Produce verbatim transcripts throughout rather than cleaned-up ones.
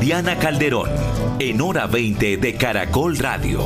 Diana Calderón, en Hora veinte de Caracol Radio.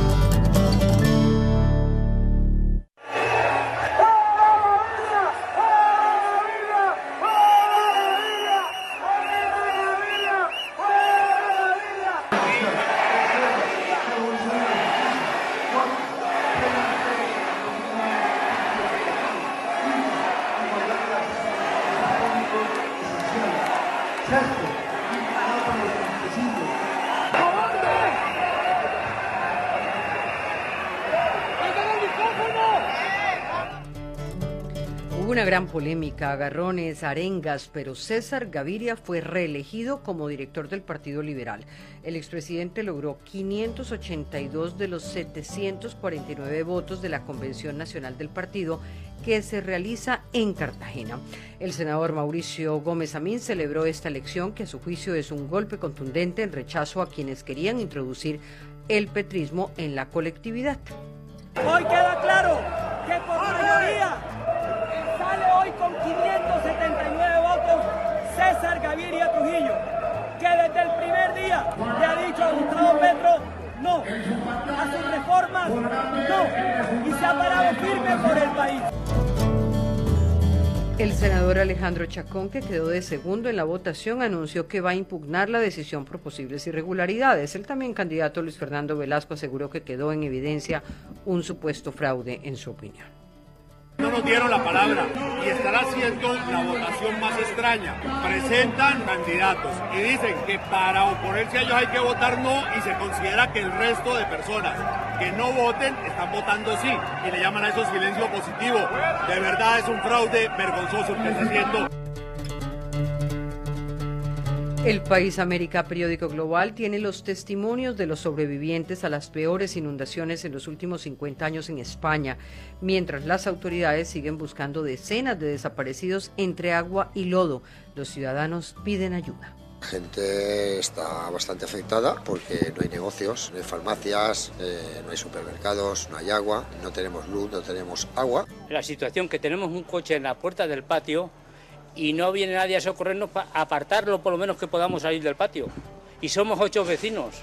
Una gran polémica, agarrones, arengas, pero César Gaviria fue reelegido como director del Partido Liberal. El expresidente logró quinientos ochenta y dos de los setecientos cuarenta y nueve votos de la Convención Nacional del Partido, que se realiza en Cartagena. El senador Mauricio Gómez Amín celebró esta elección, que a su juicio es un golpe contundente en rechazo a quienes querían introducir el petrismo en la colectividad. Hoy queda claro que por mayoría sale hoy con quinientos setenta y nueve votos César Gaviria Trujillo, que desde el primer día le ha dicho a Gustavo Petro no, a sus reformas no, y se ha parado firme por el país. El senador Alejandro Chacón, que quedó de segundo en la votación, anunció que va a impugnar la decisión por posibles irregularidades. El también candidato Luis Fernando Velasco aseguró que quedó en evidencia un supuesto fraude en su opinión. No nos dieron la palabra y estará siendo la votación más extraña. Presentan candidatos y dicen que para oponerse a ellos hay que votar no, y se considera que el resto de personas que no voten están votando sí, y le llaman a eso silencio positivo. De verdad es un fraude vergonzoso el que está haciendo. El País América, periódico global, tiene los testimonios de los sobrevivientes a las peores inundaciones en los últimos cincuenta años en España, mientras las autoridades siguen buscando decenas de desaparecidos entre agua y lodo. Los ciudadanos piden ayuda. La gente está bastante afectada porque no hay negocios, no hay farmacias, eh, no hay supermercados, no hay agua, no tenemos luz, no tenemos agua. La situación que tenemos un coche en la puerta del patio y no viene nadie a socorrernos para apartarlo, por lo menos que podamos salir del patio. Y somos ocho vecinos.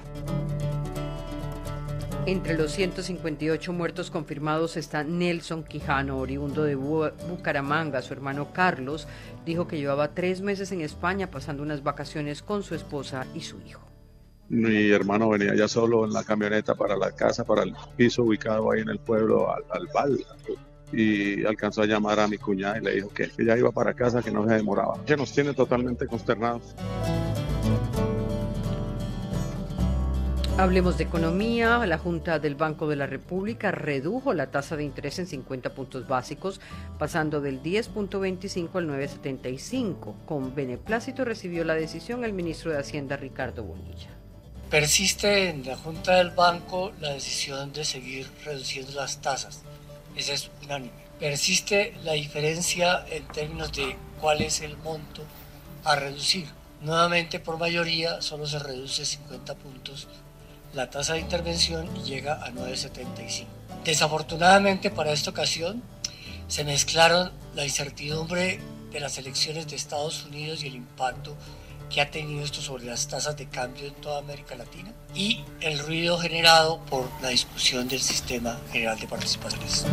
Entre los ciento cincuenta y ocho muertos confirmados está Nelson Quijano, oriundo de Bucaramanga. Su hermano Carlos dijo que llevaba tres meses en España pasando unas vacaciones con su esposa y su hijo. Mi hermano venía ya solo en la camioneta para la casa, para el piso ubicado ahí en el pueblo, al, al Val. Y alcanzó a llamar a mi cuñada y le dijo que, que ya iba para casa, que no se demoraba, que nos tiene totalmente consternados. Hablemos de economía. La Junta del Banco de la República redujo la tasa de interés en cincuenta puntos básicos, pasando del diez punto veinticinco al nueve punto setenta y cinco. Con beneplácito recibió la decisión el ministro de Hacienda, Ricardo Bonilla. Persiste en la Junta del Banco la decisión de seguir reduciendo las tasas. Ese es unánime. Persiste la diferencia en términos de cuál es el monto a reducir. Nuevamente, por mayoría, solo se reduce cincuenta puntos la tasa de intervención y llega a nueve punto setenta y cinco. Desafortunadamente, para esta ocasión, se mezclaron la incertidumbre de las elecciones de Estados Unidos y el impacto que ha tenido esto sobre las tasas de cambio en toda América Latina y el ruido generado por la discusión del Sistema General de Participaciones.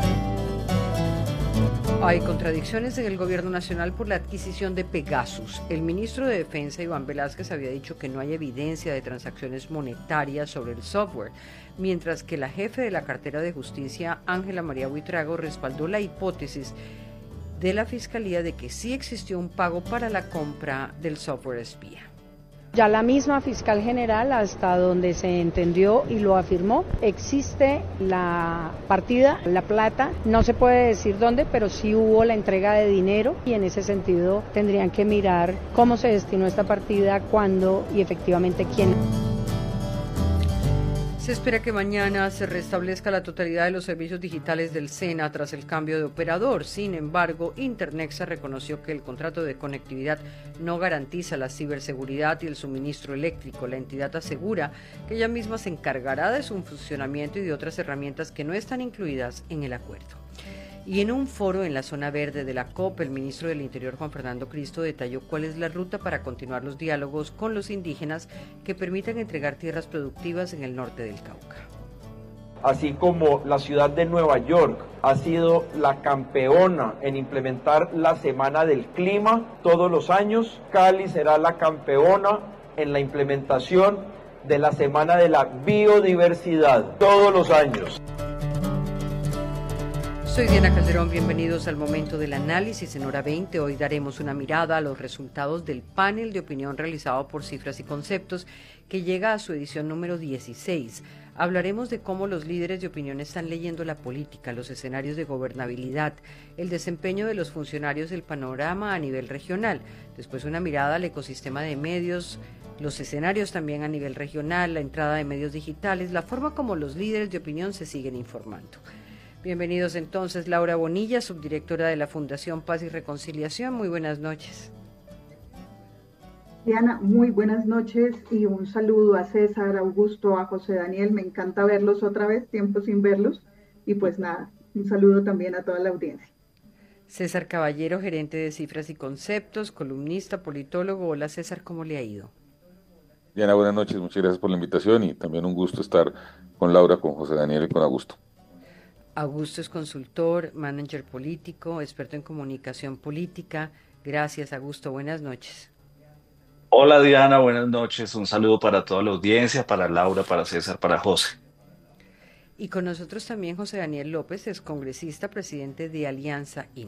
Hay contradicciones en el gobierno nacional por la adquisición de Pegasus. El ministro de Defensa, Iván Velázquez, había dicho que no hay evidencia de transacciones monetarias sobre el software, mientras que la jefe de la cartera de Justicia, Ángela María Buitrago, respaldó la hipótesis de la Fiscalía de que sí existió un pago para la compra del software espía. Ya la misma fiscal general, hasta donde se entendió y lo afirmó, existe la partida, la plata, no se puede decir dónde, pero sí hubo la entrega de dinero y en ese sentido tendrían que mirar cómo se destinó esta partida, cuándo y efectivamente quién. Se espera que mañana se restablezca la totalidad de los servicios digitales del SENA tras el cambio de operador. Sin embargo, Internexa reconoció que el contrato de conectividad no garantiza la ciberseguridad y el suministro eléctrico. La entidad asegura que ella misma se encargará de su funcionamiento y de otras herramientas que no están incluidas en el acuerdo. Y en un foro en la zona verde de la COP, el ministro del Interior, Juan Fernando Cristo, detalló cuál es la ruta para continuar los diálogos con los indígenas que permitan entregar tierras productivas en el norte del Cauca. Así como la ciudad de Nueva York ha sido la campeona en implementar la Semana del Clima todos los años, Cali será la campeona en la implementación de la Semana de la Biodiversidad todos los años. Soy Diana Calderón, bienvenidos al momento del análisis en Hora veinte. Hoy daremos una mirada a los resultados del panel de opinión realizado por Cifras y Conceptos, que llega a su edición número dieciséis. Hablaremos de cómo los líderes de opinión están leyendo la política, los escenarios de gobernabilidad, el desempeño de los funcionarios, el panorama a nivel regional. Después una mirada al ecosistema de medios, los escenarios también a nivel regional, la entrada de medios digitales, la forma como los líderes de opinión se siguen informando. Bienvenidos entonces, Laura Bonilla, subdirectora de la Fundación Paz y Reconciliación. Muy buenas noches. Diana, muy buenas noches y un saludo a César, a Augusto, a José Daniel. Me encanta verlos otra vez, tiempo sin verlos. Y pues nada, un saludo también a toda la audiencia. César Caballero, gerente de Cifras y Conceptos, columnista, politólogo. Hola César, ¿cómo le ha ido? Diana, buenas noches, muchas gracias por la invitación y también un gusto estar con Laura, con José Daniel y con Augusto. Augusto es consultor, manager político, experto en comunicación política. Gracias, Augusto. Buenas noches. Hola, Diana. Buenas noches. Un saludo para toda la audiencia, para Laura, para César, para José. Y con nosotros también José Daniel López, es congresista, presidente de Alianza I N.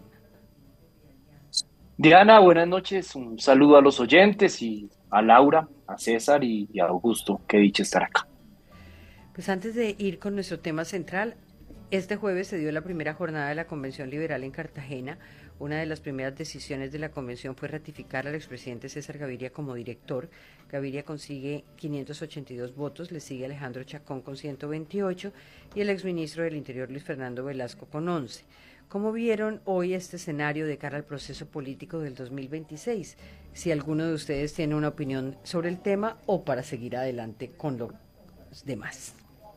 Diana, buenas noches. Un saludo a los oyentes y a Laura, a César y, y a Augusto. Qué dicha estar acá. Pues antes de ir con nuestro tema central, este jueves se dio la primera jornada de la Convención Liberal en Cartagena. Una de las primeras decisiones de la convención fue ratificar al expresidente César Gaviria como director. Gaviria consigue quinientos ochenta y dos votos, le sigue Alejandro Chacón con ciento veintiocho y el exministro del Interior Luis Fernando Velasco con once. ¿Cómo vieron hoy este escenario de cara al proceso político del dos mil veintiséis? Si alguno de ustedes tiene una opinión sobre el tema o para seguir adelante con los demás.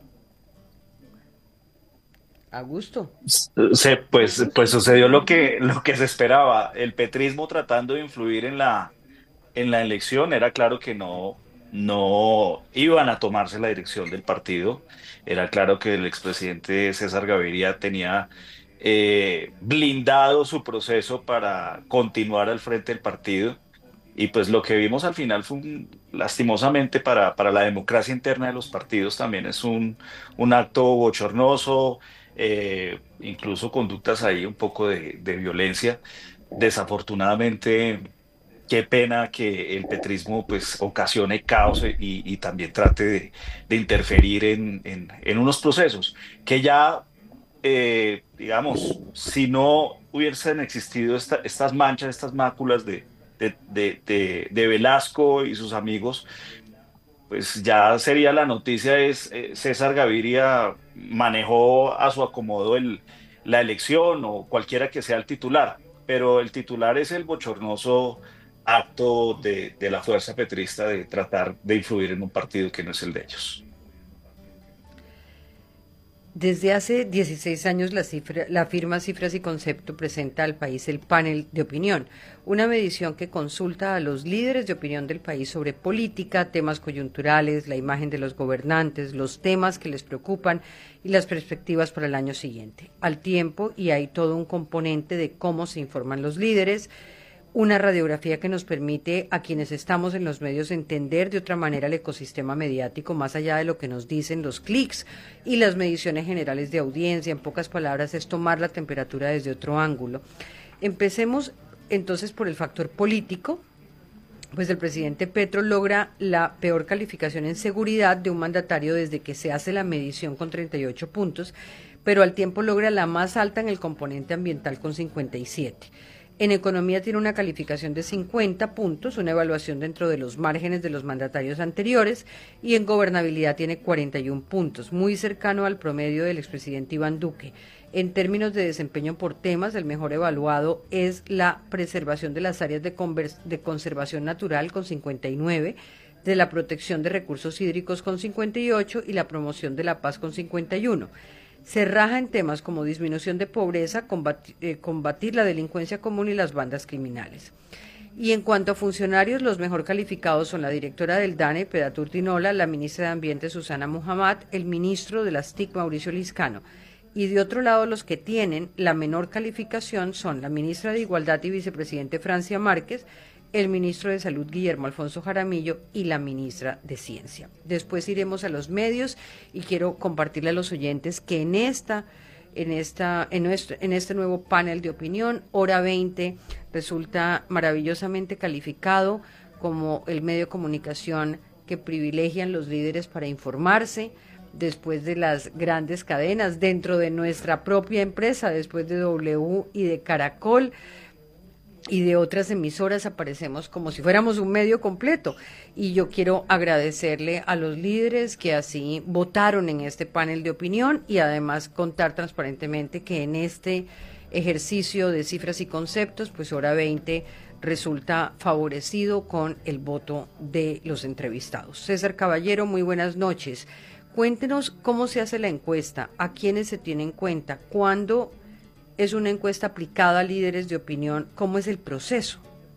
Augusto. Se, pues, pues sucedió lo que, lo que se esperaba. El petrismo tratando de influir en la, en la elección. Era claro que no, no iban a tomarse la dirección del partido. Era claro que el expresidente César Gaviria tenía eh, blindado su proceso para continuar al frente del partido. Y pues lo que vimos al final fue un, lastimosamente para, para la democracia interna de los partidos también es un, un acto bochornoso. Eh, incluso conductas ahí un poco de, de violencia. Desafortunadamente, qué pena que el petrismo pues ocasione caos y, y también trate de, de interferir en, en, en unos procesos que ya, eh, digamos, si no hubiesen existido esta, estas manchas, estas máculas de, de, de, de, de Velasco y sus amigos, pues ya sería la noticia es eh, César Gaviria manejó a su acomodo el, la elección o cualquiera que sea el titular, pero el titular es el bochornoso acto de, de la fuerza petrista de tratar de influir en un partido que no es el de ellos. Desde hace dieciséis años la, cifra, la firma Cifras y Concepto presenta al país el panel de opinión, una medición que consulta a los líderes de opinión del país sobre política, temas coyunturales, la imagen de los gobernantes, los temas que les preocupan y las perspectivas para el año siguiente. Al tiempo, y hay todo un componente de cómo se informan los líderes, una radiografía que nos permite a quienes estamos en los medios entender de otra manera el ecosistema mediático más allá de lo que nos dicen los clics y las mediciones generales de audiencia. En pocas palabras, es tomar la temperatura desde otro ángulo. Empecemos entonces por el factor político. Pues el presidente Petro logra la peor calificación en seguridad de un mandatario desde que se hace la medición con treinta y ocho puntos, pero al tiempo logra la más alta en el componente ambiental con cincuenta y siete. En economía tiene una calificación de cincuenta puntos, una evaluación dentro de los márgenes de los mandatarios anteriores, y en gobernabilidad tiene cuarenta y uno puntos, muy cercano al promedio del expresidente Iván Duque. En términos de desempeño por temas, el mejor evaluado es la preservación de las áreas de, de conservación natural con cincuenta y nueve, de la protección de recursos hídricos con cincuenta y ocho y la promoción de la paz con cincuenta y uno. Se raja en temas como disminución de pobreza, combatir, eh, combatir la delincuencia común y las bandas criminales. Y en cuanto a funcionarios, los mejor calificados son la directora del DANE, Pedatur Tinola, la ministra de Ambiente, Susana Muhammad, el ministro de las T I C, Mauricio Liscano. Y de otro lado, los que tienen la menor calificación son la ministra de Igualdad y vicepresidente Francia Márquez, el ministro de Salud Guillermo Alfonso Jaramillo y la ministra de Ciencia. Después iremos a los medios y quiero compartirle a los oyentes que en esta... En, esta, en, nuestro, en este nuevo panel de opinión, Hora veinte resulta maravillosamente calificado como el medio de comunicación que privilegian los líderes para informarse, después de las grandes cadenas, dentro de nuestra propia empresa, después de W y de Caracol y de otras emisoras, aparecemos como si fuéramos un medio completo. Y yo quiero agradecerle a los líderes que así votaron en este panel de opinión y además contar transparentemente que en este ejercicio de cifras y conceptos, pues Hora veinte resulta favorecido con el voto de los entrevistados. César Caballero, muy buenas noches. Cuéntenos cómo se hace la encuesta, a quiénes se tiene en cuenta, cuándo es una encuesta aplicada a líderes de opinión, ¿cómo es el proceso?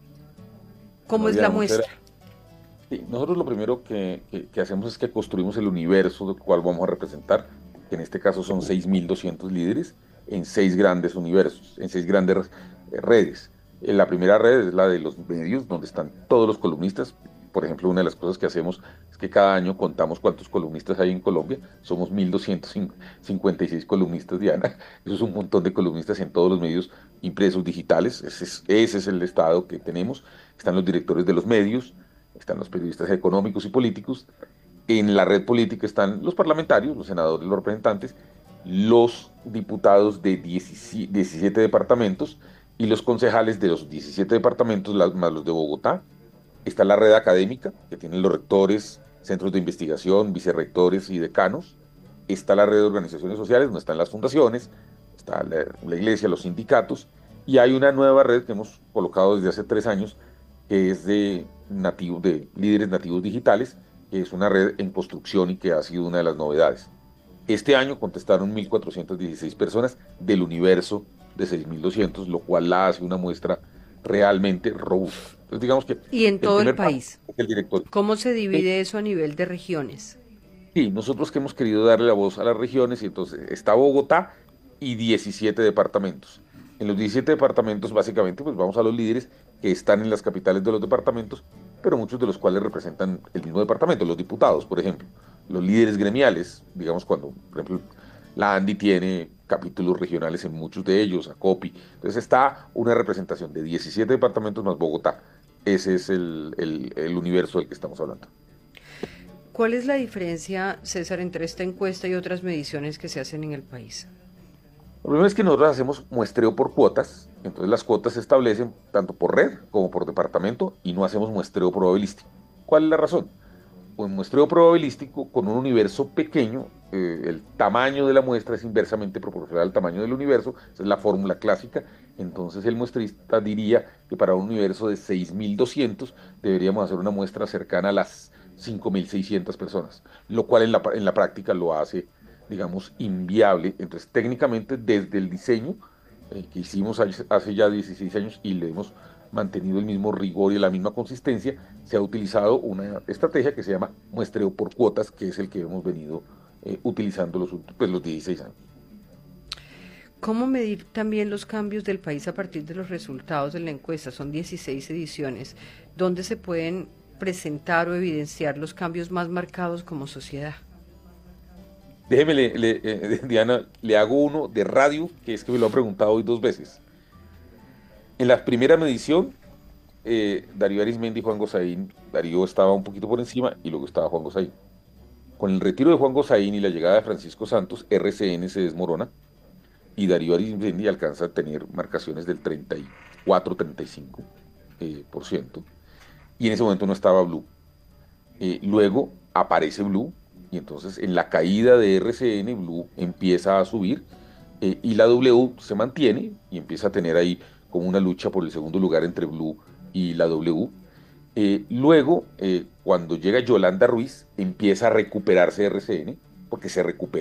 ¿Cómo es la muestra? Sí, nosotros lo primero que, que, que hacemos es que construimos el universo del cual vamos a representar, que en este caso son seis mil doscientos líderes, en seis grandes universos, en seis grandes redes. La primera red es la de los medios, donde están todos los columnistas. Por ejemplo, una de las cosas que hacemos es que cada año contamos cuántos columnistas hay en Colombia. Somos mil doscientos cincuenta y seis columnistas, Diana. Eso es un montón de columnistas en todos los medios impresos, digitales. Ese es, ese es el estado que tenemos. Están los directores de los medios, están los periodistas económicos y políticos. En la red política están los parlamentarios, los senadores, los representantes, los diputados de diecisiete departamentos y los concejales de los diecisiete departamentos, más los de Bogotá. Está la red académica, que tienen los rectores, centros de investigación, vicerrectores y decanos. Está la red de organizaciones sociales, donde están las fundaciones, está la, la iglesia, los sindicatos. Y hay una nueva red que hemos colocado desde hace tres años, que es de, nativos, de líderes nativos digitales, que es una red en construcción y que ha sido una de las novedades. Este año contestaron mil cuatrocientas dieciséis personas del universo de seis mil doscientos, lo cual la hace una muestra realmente robusta. Entonces, digamos que y en todo el, el país. El director. ¿Cómo se divide eso a nivel de regiones? Sí, nosotros que hemos querido darle la voz a las regiones, y entonces está Bogotá y diecisiete departamentos. En los diecisiete departamentos, básicamente, pues vamos a los líderes que están en las capitales de los departamentos, pero muchos de los cuales representan el mismo departamento, los diputados, por ejemplo, los líderes gremiales, digamos cuando, por ejemplo, la ANDI tiene capítulos regionales en muchos de ellos, ACOPI. Entonces está una representación de diecisiete departamentos más Bogotá. Ese es el, el, el universo del que estamos hablando. ¿Cuál es la diferencia, César, entre esta encuesta y otras mediciones que se hacen en el país? Lo primero es que nosotros hacemos muestreo por cuotas. Entonces las cuotas se establecen tanto por red como por departamento y no hacemos muestreo probabilístico. ¿Cuál es la razón? Un muestreo probabilístico con un universo pequeño, eh, el tamaño de la muestra es inversamente proporcional al tamaño del universo, esa es la fórmula clásica. Entonces el muestrista diría que para un universo de seis mil doscientos deberíamos hacer una muestra cercana a las cinco mil seiscientas personas, lo cual en la, en la práctica lo hace, digamos, inviable. Entonces técnicamente desde el diseño eh, que hicimos hace ya dieciséis años y le hemos mantenido el mismo rigor y la misma consistencia, se ha utilizado una estrategia que se llama muestreo por cuotas, que es el que hemos venido eh, utilizando los, pues, los dieciséis años. ¿Cómo medir también los cambios del país a partir de los resultados de la encuesta? Son dieciséis ediciones. ¿Dónde se pueden presentar o evidenciar los cambios más marcados como sociedad? Déjeme, le, le, eh, Diana, le hago uno de radio, que es que me lo han preguntado hoy dos veces. En la primera medición, eh, Darío Arizmendi y Juan Gozaín, Darío estaba un poquito por encima y luego estaba Juan Gozaín. Con el retiro de Juan Gozaín y la llegada de Francisco Santos, R C N se desmorona y Darío Arizmendi alcanza a tener marcaciones del treinta y cuatro a treinta y cinco por ciento, eh, y en ese momento no estaba Blue. Eh, luego aparece Blue y entonces en la caída de R C N, Blue empieza a subir eh, y la W se mantiene y empieza a tener ahí como una lucha por el segundo lugar entre Blue y la W. Eh, luego, eh, cuando llega Yolanda Ruiz, empieza a recuperarse R C N, porque se recupera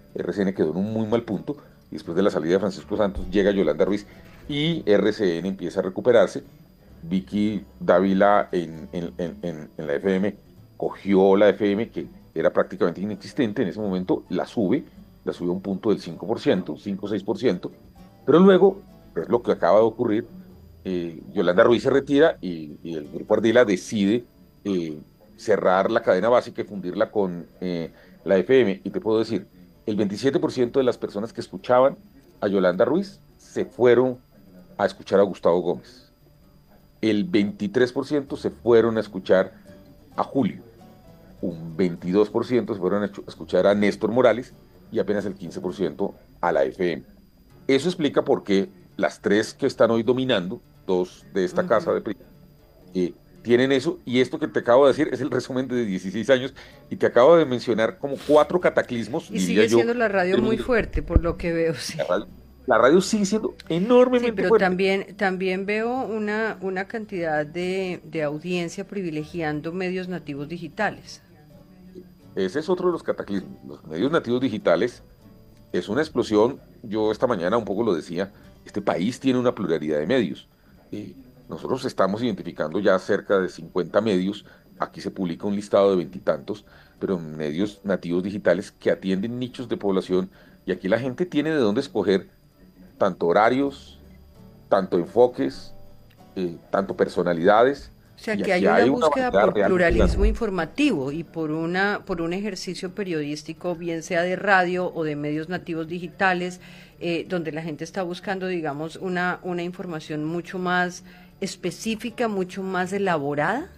R C N quedó en un muy mal punto, y después de la salida de Francisco Santos llega Yolanda Ruiz y R C N empieza a recuperarse. Vicky Dávila en, en, en, en, en la F M cogió la F M, que era prácticamente inexistente en ese momento, la sube, la sube a un punto del cinco por ciento, cinco o seis por ciento, pero luego, es lo que acaba de ocurrir, eh, Yolanda Ruiz se retira y, y el Grupo Ardila decide eh, cerrar la cadena básica y fundirla con eh, la F M, y te puedo decir, el veintisiete por ciento de las personas que escuchaban a Yolanda Ruiz se fueron a escuchar a Gustavo Gómez. El veintitrés por ciento se fueron a escuchar a Julio. Un veintidós por ciento se fueron a escuchar a Néstor Morales y apenas el quince por ciento a la F M. Eso explica por qué las tres que están hoy dominando, dos de esta uh-huh. casa de eh, tienen eso, y esto que te acabo de decir es el resumen de dieciséis años, y te acabo de mencionar como cuatro cataclismos. Y sigue yo, siendo la radio muy fuerte, por lo que veo, sí. La radio, la radio sigue siendo enormemente sí, pero fuerte. También, también veo una, una cantidad de, de audiencia privilegiando medios nativos digitales. Ese es otro de los cataclismos. Los medios nativos digitales es una explosión. Yo esta mañana un poco lo decía, este país tiene una pluralidad de medios. Eh, nosotros estamos identificando ya cerca de cincuenta medios, aquí se publica un listado de veintitantos, pero medios nativos digitales que atienden nichos de población, y aquí la gente tiene de dónde escoger tanto horarios, tanto enfoques, eh, tanto personalidades. O sea, que hay una, hay una búsqueda por pluralismo informativo y por una por un ejercicio periodístico, bien sea de radio o de medios nativos digitales, eh, donde la gente está buscando, digamos, una, una información mucho más específica, mucho más elaborada.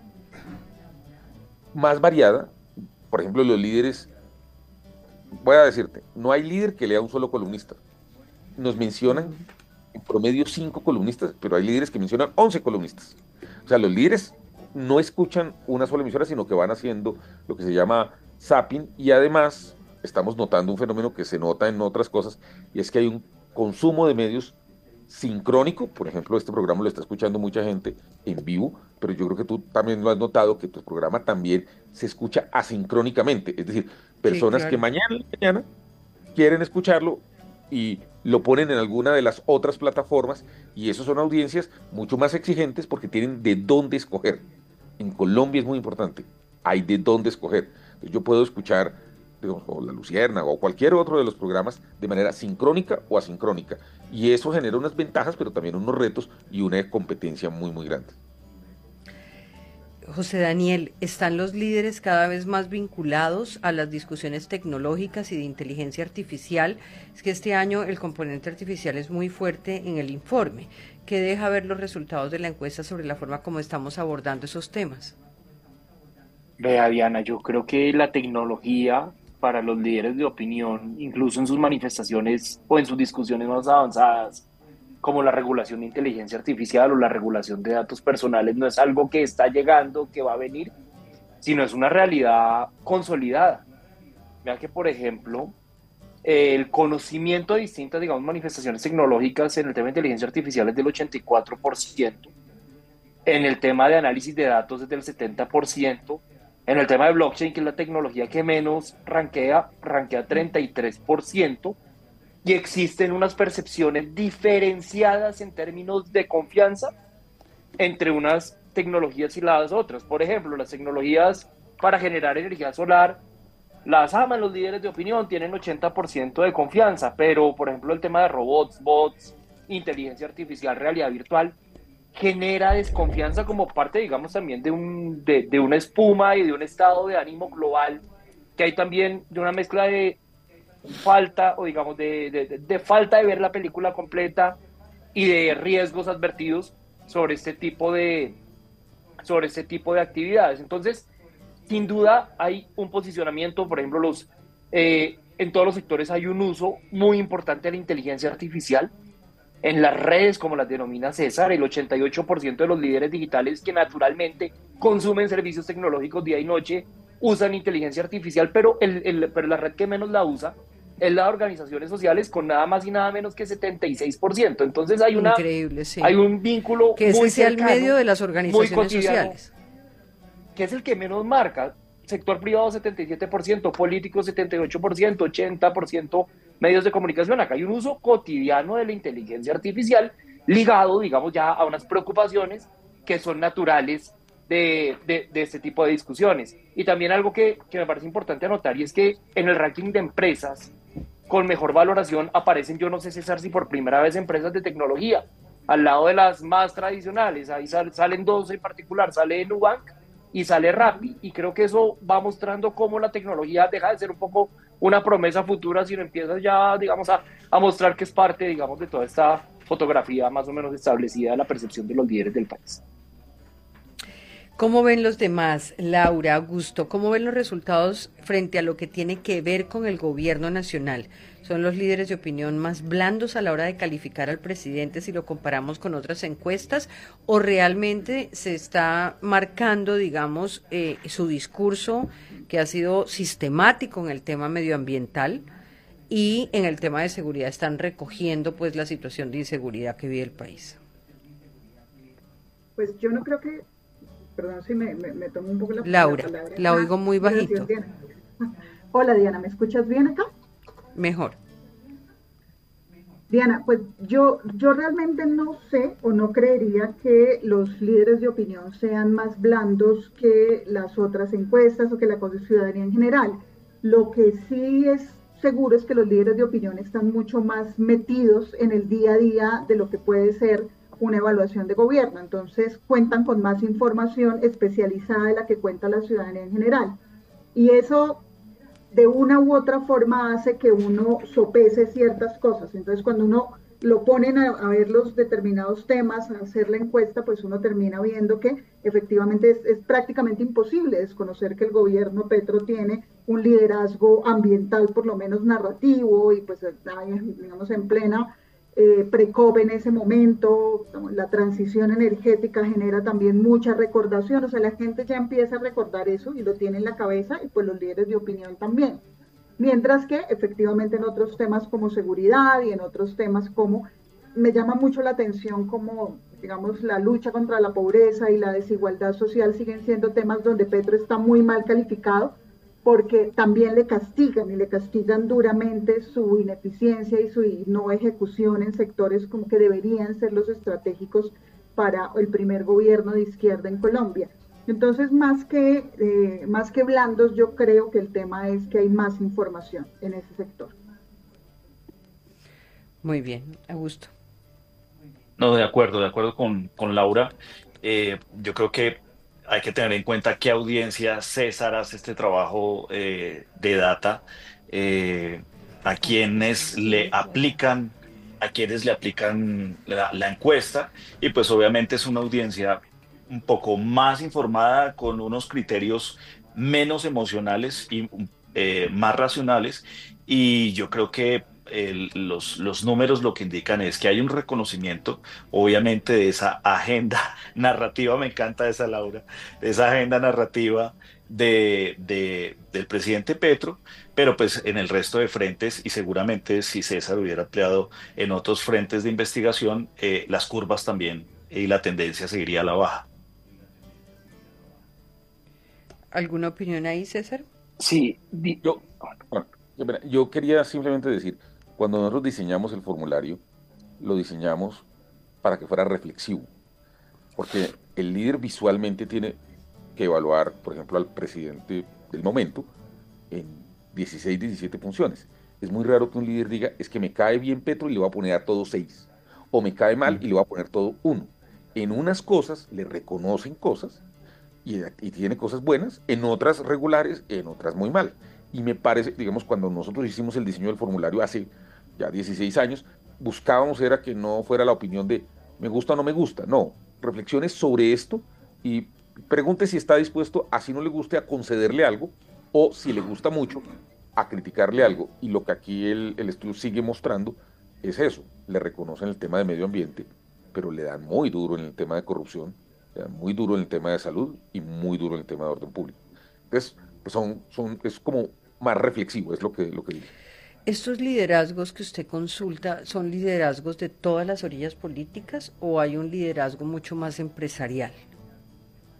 Más variada. Por ejemplo, los líderes, voy a decirte, no hay líder que lea un solo columnista. Nos mencionan en promedio cinco columnistas, pero hay líderes que mencionan once columnistas. O sea, los líderes no escuchan una sola emisora, sino que van haciendo lo que se llama zapping, y además estamos notando un fenómeno que se nota en otras cosas, y es que hay un consumo de medios sincrónico. Por ejemplo, este programa lo está escuchando mucha gente en vivo, pero yo creo que tú también lo has notado, que tu programa también se escucha asincrónicamente, es decir, personas sí, claro. que mañana, mañana quieren escucharlo y lo ponen en alguna de las otras plataformas, y eso son audiencias mucho más exigentes porque tienen de dónde escoger. En Colombia es muy importante, hay de dónde escoger. Entonces yo puedo escuchar, digamos, o La Lucierna o cualquier otro de los programas de manera sincrónica o asincrónica, y eso genera unas ventajas, pero también unos retos y una competencia muy, muy grande. José Daniel, ¿están los líderes cada vez más vinculados a las discusiones tecnológicas y de inteligencia artificial? Es que este año el componente artificial es muy fuerte en el informe, que deja ver los resultados de la encuesta sobre la forma como estamos abordando esos temas. Vea, Diana, yo creo que la tecnología para los líderes de opinión, incluso en sus manifestaciones o en sus discusiones más avanzadas, como la regulación de inteligencia artificial o la regulación de datos personales, no es algo que está llegando, que va a venir, sino es una realidad consolidada. Vea que, por ejemplo, el conocimiento de distintas, digamos, manifestaciones tecnológicas en el tema de inteligencia artificial es del ochenta y cuatro por ciento, en el tema de análisis de datos es del setenta por ciento, en el tema de blockchain, que es la tecnología que menos rankea, rankea treinta y tres por ciento, y existen unas percepciones diferenciadas en términos de confianza entre unas tecnologías y las otras. Por ejemplo, las tecnologías para generar energía solar las aman los líderes de opinión, tienen ochenta por ciento de confianza, pero por ejemplo el tema de robots, bots, inteligencia artificial, realidad virtual, genera desconfianza como parte, digamos, también de, un, de, de una espuma y de un estado de ánimo global, que hay también de una mezcla de falta o digamos de, de, de falta de ver la película completa y de riesgos advertidos sobre este tipo de sobre este tipo de actividades. Entonces, sin duda hay un posicionamiento, por ejemplo, los eh, en todos los sectores hay un uso muy importante de la inteligencia artificial. En las redes, como las denomina César, el ochenta y ocho por ciento de los líderes digitales que naturalmente consumen servicios tecnológicos día y noche usan inteligencia artificial, pero, el, el, pero la red que menos la usa es la de organizaciones sociales, con nada más y nada menos que setenta y seis por ciento. Entonces hay una Increíble, sí. hay un vínculo que muy es el cercano, medio de las organizaciones sociales, que es el que menos marca. sector privado setenta y siete por ciento, políticos setenta y ocho por ciento, ochenta por ciento medios de comunicación. Acá hay un uso cotidiano de la inteligencia artificial ligado, digamos, ya a unas preocupaciones que son naturales de, de, de este tipo de discusiones. Y también algo que, que me parece importante anotar, y es que en el ranking de empresas con mejor valoración aparecen, yo no sé, César, si por primera vez empresas de tecnología, al lado de las más tradicionales. Ahí sal, salen dos en particular, sale Nubank y sale Rappi, y creo que eso va mostrando cómo la tecnología deja de ser un poco una promesa futura, sino empieza ya, digamos, a, a mostrar que es parte, digamos, de toda esta fotografía más o menos establecida de la percepción de los líderes del país. ¿Cómo ven los demás, Laura, Augusto? ¿Cómo ven los resultados frente a lo que tiene que ver con el gobierno nacional? ¿Son los líderes de opinión más blandos a la hora de calificar al presidente si lo comparamos con otras encuestas? ¿O realmente se está marcando, digamos, eh, su discurso, que ha sido sistemático en el tema medioambiental, y en el tema de seguridad están recogiendo pues la situación de inseguridad que vive el país? Pues yo no creo que... Perdón si me, me, me tomo un poco la, Laura, la palabra. la oigo muy bajito. Gracias, Diana. Hola, Diana, ¿me escuchas bien acá? Mejor. Diana, pues yo, yo realmente no sé o no creería que los líderes de opinión sean más blandos que las otras encuestas o que la ciudadanía en general. Lo que sí es seguro es que los líderes de opinión están mucho más metidos en el día a día de lo que puede ser una evaluación de gobierno. Entonces cuentan con más información especializada de la que cuenta la ciudadanía en general. Y eso de una u otra forma hace que uno sopese ciertas cosas. Entonces cuando uno lo ponen a, a ver los determinados temas, a hacer la encuesta, pues uno termina viendo que efectivamente es, es prácticamente imposible desconocer que el gobierno Petro tiene un liderazgo ambiental, por lo menos narrativo, y pues digamos en plena Eh, Pre-COVID en ese momento. La transición energética genera también mucha recordación, o sea, la gente ya empieza a recordar eso y lo tiene en la cabeza, y pues los líderes de opinión también. Mientras que efectivamente en otros temas como seguridad y en otros temas como, me llama mucho la atención como, digamos, la lucha contra la pobreza y la desigualdad social siguen siendo temas donde Petro está muy mal calificado, porque también le castigan y le castigan duramente su ineficiencia y su no ejecución en sectores como que deberían ser los estratégicos para el primer gobierno de izquierda en Colombia. Entonces, más que, eh, más que blandos, yo creo que el tema es que hay más información en ese sector. Muy bien, Augusto. No, de acuerdo, de acuerdo con, con Laura. Eh, yo creo que hay que tener en cuenta qué audiencia César hace este trabajo eh, de data, eh, a quienes le aplican, a quienes le aplican la, la encuesta, y pues obviamente es una audiencia un poco más informada, con unos criterios menos emocionales y eh, más racionales, y yo creo que El, los, los números lo que indican es que hay un reconocimiento, obviamente, de esa agenda narrativa, me encanta esa, Laura, de esa agenda narrativa de, de, del presidente Petro, pero pues en el resto de frentes, y seguramente si César hubiera empleado en otros frentes de investigación, eh, las curvas también, y la tendencia seguiría a la baja. ¿Alguna opinión ahí, César? Sí. Yo, bueno, yo quería simplemente decir, cuando nosotros diseñamos el formulario, lo diseñamos para que fuera reflexivo, porque el líder visualmente tiene que evaluar, por ejemplo, al presidente del momento en dieciséis, diecisiete funciones. Es muy raro que un líder diga, es que me cae bien Petro y le voy a poner a todo seis, o me cae mal y le voy a poner todo uno. En unas cosas le reconocen cosas y, y tiene cosas buenas, en otras regulares, en otras muy mal. Y me parece, digamos, cuando nosotros hicimos el diseño del formulario hace ya dieciséis años, buscábamos era que no fuera la opinión de me gusta o no me gusta, no, reflexiones sobre esto y pregunte si está dispuesto, así no le guste, a concederle algo, o si le gusta mucho, a criticarle algo. Y lo que aquí el, el estudio sigue mostrando es eso, le reconocen el tema de medio ambiente, pero le dan muy duro en el tema de corrupción, le dan muy duro en el tema de salud y muy duro en el tema de orden público. Entonces, pues son, son, es como más reflexivo, es lo que, lo que dice. ¿Estos liderazgos que usted consulta son liderazgos de todas las orillas políticas o hay un liderazgo mucho más empresarial?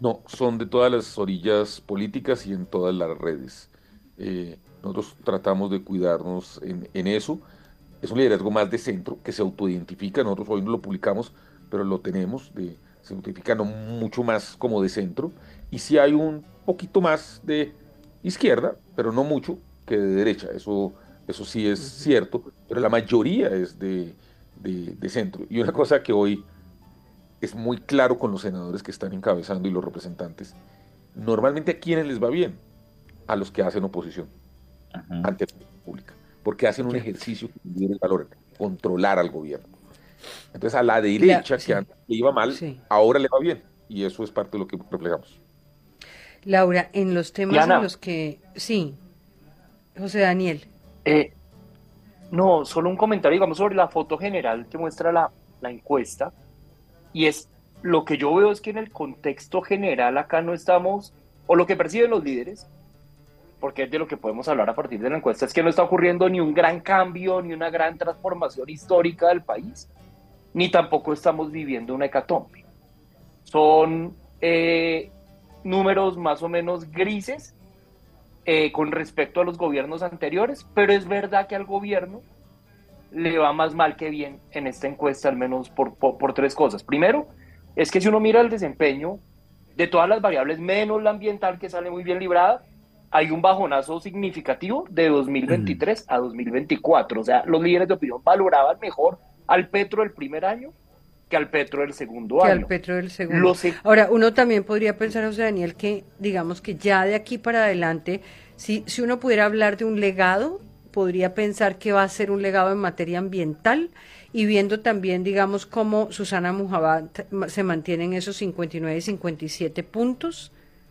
No, son de todas las orillas políticas y en todas las redes. Eh, nosotros tratamos de cuidarnos en, en eso. Es un liderazgo más de centro que se autoidentifica. Nosotros hoy no lo publicamos, pero lo tenemos. De, se identifica no mucho más como de centro. Y sí hay un poquito más de izquierda, pero no mucho, que de derecha. Eso, eso sí es cierto, pero la mayoría es de, de, de centro. Y una cosa que hoy es muy claro con los senadores que están encabezando y los representantes, normalmente a quienes les va bien, a los que hacen oposición uh-huh. ante la pública, porque hacen un ejercicio que tiene el valor, controlar al gobierno. Entonces a la derecha, la, sí. que antes le iba mal, sí. ahora le va bien, y eso es parte de lo que reflejamos. Laura, en los temas Diana, en los que... Sí, José Daniel. Eh, no, solo un comentario, digamos, sobre la foto general que muestra la, la encuesta. Y es, lo que yo veo es que en el contexto general acá no estamos, o lo que perciben los líderes, porque es de lo que podemos hablar a partir de la encuesta, es que no está ocurriendo ni un gran cambio, ni una gran transformación histórica del país, ni tampoco estamos viviendo una hecatombe. Son eh, números más o menos grises eh, con respecto a los gobiernos anteriores, pero es verdad que al gobierno le va más mal que bien en esta encuesta, al menos por, por, por tres cosas. Primero, es que si uno mira el desempeño de todas las variables, menos la ambiental, que sale muy bien librada, hay un bajonazo significativo de dos mil veintitrés mm. a dos mil veinticuatro. O sea, los líderes de opinión valoraban mejor al Petro del primer año que al Petro del segundo que año. al Petro del segundo. Se... Ahora, uno también podría pensar, José Daniel, que digamos que ya de aquí para adelante, si, si uno pudiera hablar de un legado, podría pensar que va a ser un legado en materia ambiental, y viendo también, digamos, cómo Susana Mujabad se mantiene en esos cincuenta y nueve y cincuenta y siete puntos.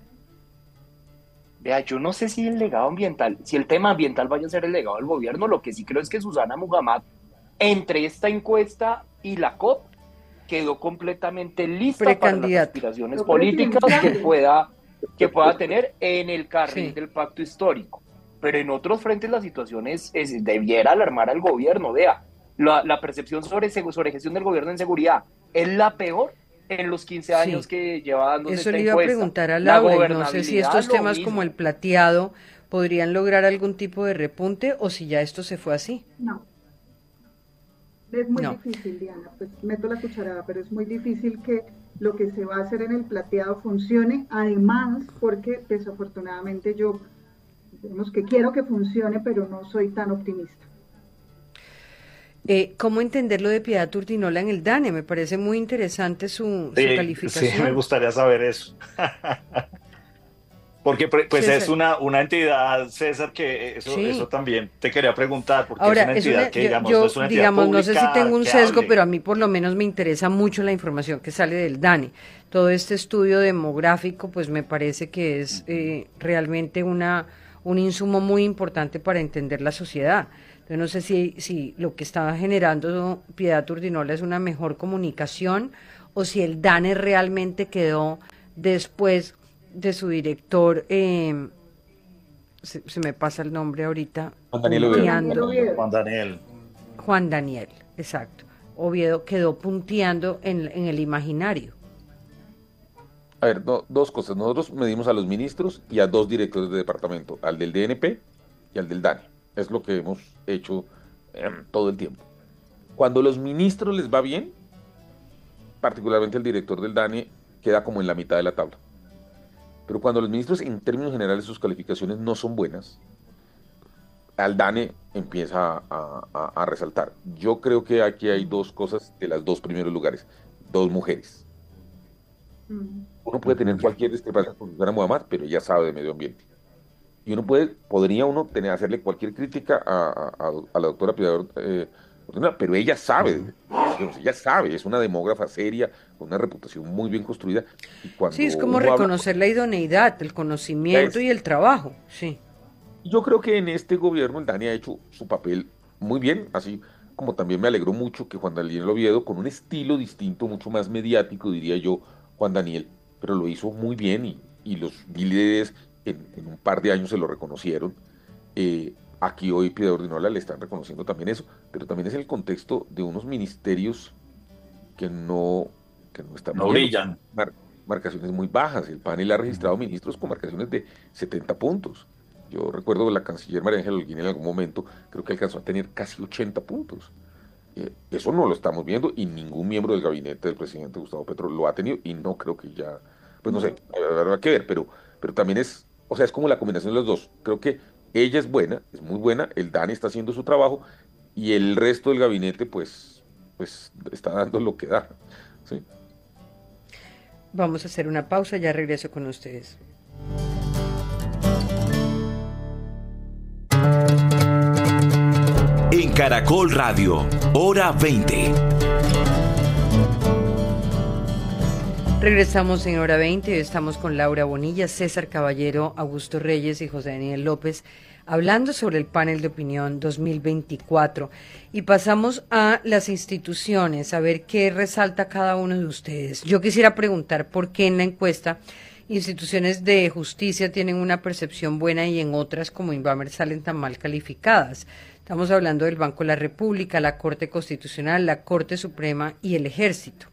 Vea, yo no sé si el legado ambiental, si el tema ambiental vaya a ser el legado del gobierno. Lo que sí creo es que Susana Mujabad, entre esta encuesta y la COP, quedó completamente lista para las aspiraciones políticas que pueda, que pueda tener en el carril sí. del pacto histórico. Pero en otros frentes la situación es, es debiera alarmar al gobierno. Vea, la, la percepción sobre, sobre gestión del gobierno en seguridad es la peor en los quince años sí. que lleva dándose Eso esta le iba encuesta. a preguntar a Laura, no sé si estos temas mismo. como el plateado podrían lograr algún tipo de repunte, o si ya esto se fue así. No. Es muy no. difícil, Diana, pues meto la cucharada, pero es muy difícil que lo que se va a hacer en el plateado funcione, además porque desafortunadamente yo digamos que quiero que funcione, pero no soy tan optimista. Eh, ¿Cómo entender lo de Piedad Urdinola en el DANE? Me parece muy interesante su, sí, su calificación. Sí, me gustaría saber eso. Porque pues César. es una, una entidad, César, que eso, sí. eso también te quería preguntar, porque Ahora, es una entidad es una, que digamos, yo, no es una entidad digamos, pública. No sé si tengo un sesgo, hable. pero a mí por lo menos me interesa mucho la información que sale del DANE. Todo este estudio demográfico, pues me parece que es eh, realmente una un insumo muy importante para entender la sociedad. Entonces no sé si, si lo que estaba generando Piedad Urdinola es una mejor comunicación, o si el DANE realmente quedó después de su director, eh, se, se me pasa el nombre ahorita. Juan Daniel Oviedo. Juan Daniel. Juan Daniel, exacto. Oviedo quedó punteando en, en el imaginario. A ver, no, dos cosas. Nosotros medimos a los ministros y a dos directores de departamento, al del D N P y al del DANE. Es lo que hemos hecho eh, todo el tiempo. Cuando los ministros les va bien, particularmente el director del DANE, queda como en la mitad de la tabla. Pero cuando los ministros, en términos generales, sus calificaciones no son buenas, al DANE empieza a, a, a resaltar. Yo creo que aquí hay dos cosas de los dos primeros lugares. Dos mujeres. Uno puede tener cualquier discrepancia con Susana Mujabad, pero ella sabe de medio ambiente. Y uno puede, podría uno tener, hacerle cualquier crítica a, a, a la doctora Piedad, eh, pero ella sabe, ella sabe, es una demógrafa seria, con una reputación muy bien construida. Y cuando sí, es como reconocer habla, la idoneidad, el conocimiento es, y el trabajo. Sí. Yo creo que en este gobierno el DANE ha hecho su papel muy bien, así como también me alegró mucho que Juan Daniel Oviedo, con un estilo distinto, mucho más mediático, diría yo, Juan Daniel, pero lo hizo muy bien y, y los líderes en, en un par de años se lo reconocieron. Eh, aquí hoy Piedad Urdinola le están reconociendo también eso, pero también es el contexto de unos ministerios que no, que no están no brillan. marcaciones muy bajas. El panel ha registrado ministros con marcaciones de setenta puntos. Yo recuerdo que la canciller María Ángela Holguín en algún momento creo que alcanzó a tener casi ochenta puntos. Eh, eso no lo estamos viendo y ningún miembro del gabinete del presidente Gustavo Petro lo ha tenido y no creo que ya, pues no sé, habrá que ver, pero, pero también es, o sea, es como la combinación de los dos. Creo que ella es buena, es muy buena, el Dani está haciendo su trabajo y el resto del gabinete pues, pues está dando lo que da. ¿Sí? Vamos a hacer una pausa, ya regreso con ustedes. En Caracol Radio, hora veinte. Regresamos en hora veinte, hoy estamos con Laura Bonilla, César Caballero, Augusto Reyes y José Daniel López, hablando sobre el panel de opinión dos mil veinticuatro. Y pasamos a las instituciones, a ver qué resalta cada uno de ustedes. Yo quisiera preguntar por qué en la encuesta instituciones de justicia tienen una percepción buena y en otras, como Invamer, salen tan mal calificadas. Estamos hablando del Banco de la República, la Corte Constitucional, la Corte Suprema y el Ejército.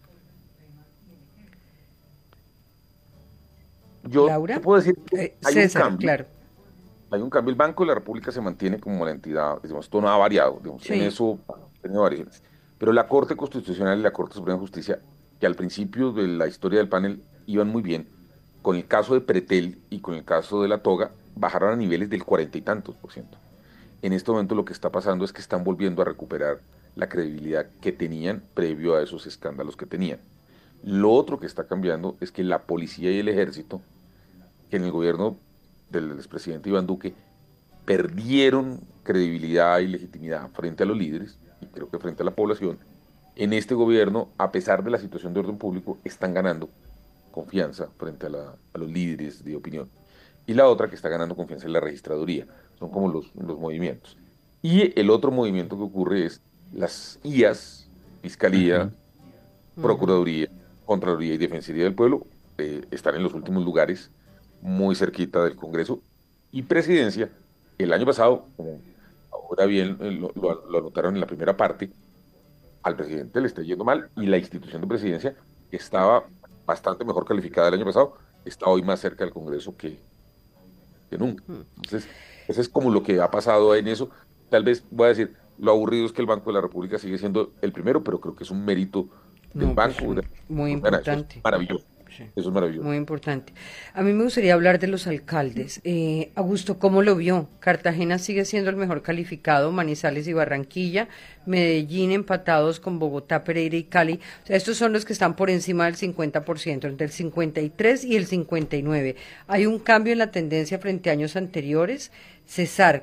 Yo Laura, te puedo decir que eh, hay César, un cambio. claro. Hay un cambio. El Banco de la República se mantiene como la entidad, digamos, esto no ha variado, digamos, Sí. en eso ha tenido variaciones. Pero la Corte Constitucional y la Corte Suprema de Justicia, que al principio de la historia del panel iban muy bien, con el caso de Pretel y con el caso de la toga, bajaron a niveles del cuarenta y tantos por ciento. En este momento lo que está pasando es que están volviendo a recuperar la credibilidad que tenían previo a esos escándalos que tenían. Lo otro que está cambiando es que la policía y el ejército, que en el gobierno del expresidente Iván Duque perdieron credibilidad y legitimidad frente a los líderes, y creo que frente a la población, en este gobierno, a pesar de la situación de orden público, están ganando confianza frente a, la, a los líderes de opinión. Y la otra que está ganando confianza es la registraduría. Son como los, los movimientos. Y el otro movimiento que ocurre es las I As, Fiscalía, uh-huh. Procuraduría, Contraloría y Defensoría del Pueblo, eh, están en los últimos lugares, muy cerquita del Congreso. Y Presidencia, el año pasado, como ahora bien eh, lo, lo, lo anotaron en la primera parte, al presidente le está yendo mal y la institución de Presidencia estaba bastante mejor calificada el año pasado, está hoy más cerca del Congreso que, que nunca. Entonces, eso es como lo que ha pasado en eso. Tal vez voy a decir, lo aburrido es que el Banco de la República sigue siendo el primero, pero creo que es un mérito del no, banco. Pues, muy Bueno, importante. eso es maravilloso. Sí. Eso es maravilloso. Muy importante. A mí me gustaría hablar de los alcaldes. Eh, Augusto, ¿cómo lo vio? Cartagena sigue siendo el mejor calificado, Manizales y Barranquilla, Medellín empatados con Bogotá, Pereira y Cali. O sea, estos son los que están por encima del cincuenta por ciento, entre el cincuenta y tres y el cincuenta y nueve. ¿Hay un cambio en la tendencia frente a años anteriores? César,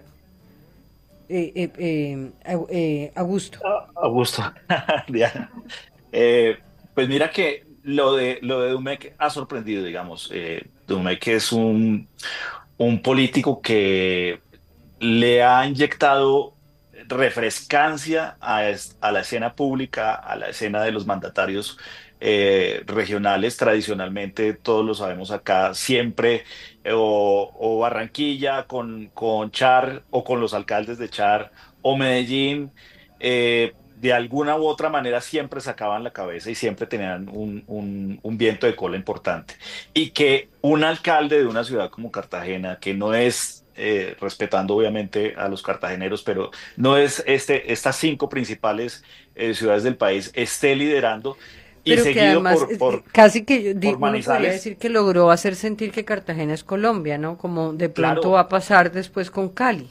eh, eh, eh, eh, Augusto. Augusto, Diana. Eh, pues mira que Lo de, lo de Domecq ha sorprendido, digamos. Eh, Domecq es un, un político que le ha inyectado refrescancia a, a la escena pública, a la escena de los mandatarios eh, regionales. Tradicionalmente, todos lo sabemos acá, siempre eh, o, o Barranquilla con, con Char o con los alcaldes de Char o Medellín, eh, de alguna u otra manera siempre sacaban la cabeza y siempre tenían un, un, un viento de cola importante. Y que un alcalde de una ciudad como Cartagena, que no es, eh, respetando obviamente a los cartageneros, pero no es este, estas cinco principales eh, ciudades del país, esté liderando. Y pero seguido que además, por, por, casi que yo digo, uno podría decir que logró hacer sentir que Cartagena es Colombia, ¿no? Como de pronto claro. va a pasar después con Cali.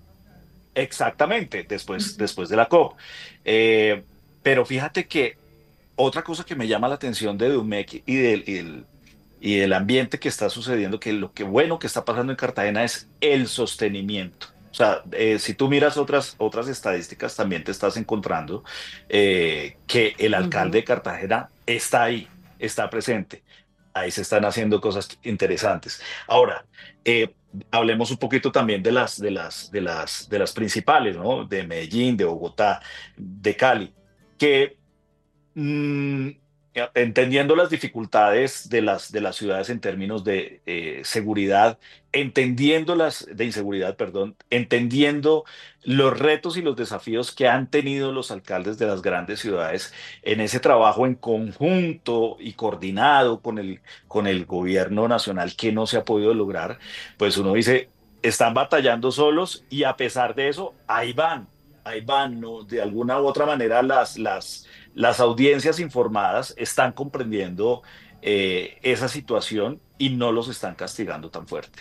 Exactamente, después, después de la COP. Eh, pero fíjate que otra cosa que me llama la atención de Domecq y del, y, del, y del ambiente que está sucediendo, que lo que bueno que está pasando en Cartagena es el sostenimiento. O sea, eh, si tú miras otras, otras estadísticas, también te estás encontrando eh, que el alcalde uh-huh. de Cartagena está ahí, está presente. Ahí se están haciendo cosas interesantes. Ahora, eh, hablemos un poquito también de las, de las, de las, de las principales, ¿no? De Medellín, de Bogotá, de Cali, que mmm, eh, entendiendo las dificultades de las, de las ciudades en términos de eh, seguridad, entendiendo las de inseguridad, perdón, entendiendo los retos y los desafíos que han tenido los alcaldes de las grandes ciudades en ese trabajo en conjunto y coordinado con el, con el gobierno nacional que no se ha podido lograr, pues uno dice, están batallando solos y a pesar de eso, ahí van, ahí van, ¿no? De alguna u otra manera las, las, las audiencias informadas están comprendiendo eh, esa situación y no los están castigando tan fuerte.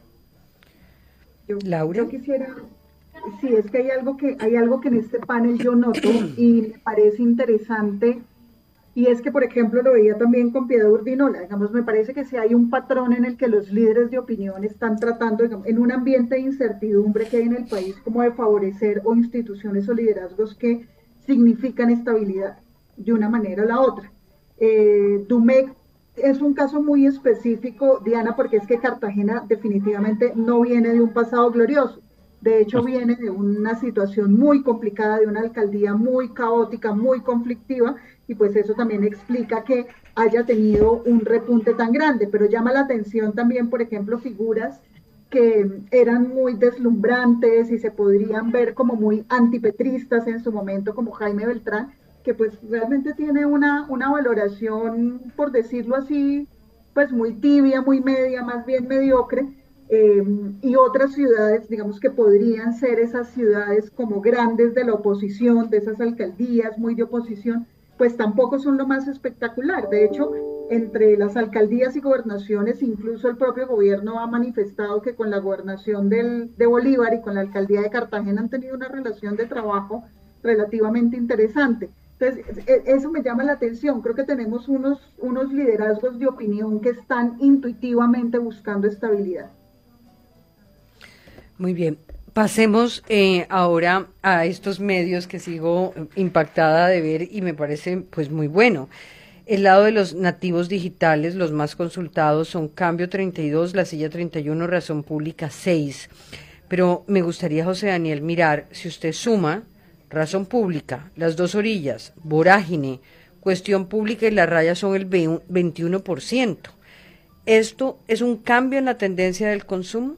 Yo, yo quisiera, sí, es que hay algo que hay algo que en este panel yo noto y me parece interesante, y es que, por ejemplo, lo veía también con Piedad Urdinola, digamos, me parece que si hay un patrón en el que los líderes de opinión están tratando, digamos, en un ambiente de incertidumbre que hay en el país, como de favorecer o instituciones o liderazgos que significan estabilidad de una manera o la otra. Eh, Dumec es un caso muy específico, Diana, porque es que Cartagena definitivamente no viene de un pasado glorioso. De hecho, viene de una situación muy complicada, de una alcaldía muy caótica, muy conflictiva, y pues eso también explica que haya tenido un repunte tan grande. Pero llama la atención también, por ejemplo, figuras que eran muy deslumbrantes y se podrían ver como muy antipetristas en su momento, como Jaime Beltrán, que pues realmente tiene una, una valoración, por decirlo así, pues muy tibia, muy media, más bien mediocre, eh, y otras ciudades, digamos, que podrían ser esas ciudades como grandes de la oposición, de esas alcaldías muy de oposición, pues tampoco son lo más espectacular. De hecho, entre las alcaldías y gobernaciones, incluso el propio gobierno ha manifestado que con la gobernación del, de Bolívar y con la alcaldía de Cartagena han tenido una relación de trabajo relativamente interesante. Entonces, eso me llama la atención. Creo que tenemos unos, unos liderazgos de opinión que están intuitivamente buscando estabilidad. Muy bien. Pasemos eh, ahora a estos medios que sigo impactada de ver y me parece pues muy bueno. El lado de los nativos digitales, los más consultados son Cambio treinta y dos, La Silla treinta y uno, Razón Pública seis. Pero me gustaría, José Daniel, mirar, si usted suma Razón Pública, Las Dos Orillas, Vorágine, Cuestión Pública y La Raya son el veintiuno por ciento. ¿Esto es un cambio en la tendencia del consumo?